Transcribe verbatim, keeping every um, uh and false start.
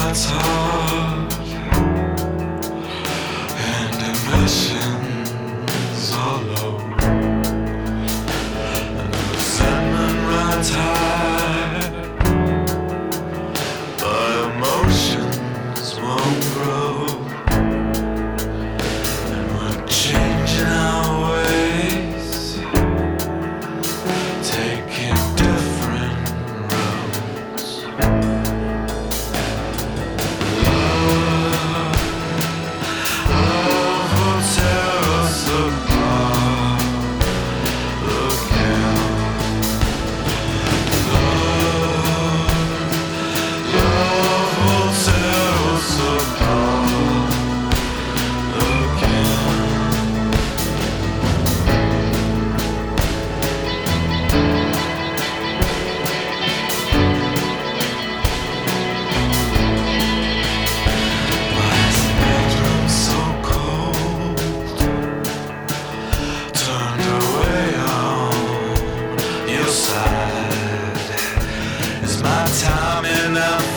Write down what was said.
runs hard, and emissions are low, and the resentment runs high, but emotions won't grow, and we're changing our ways, taking different roads. Love will tear us apart again. Love, love will tear us apart again. Why is the bedroom so cold? Turned away on your side. Is my time enough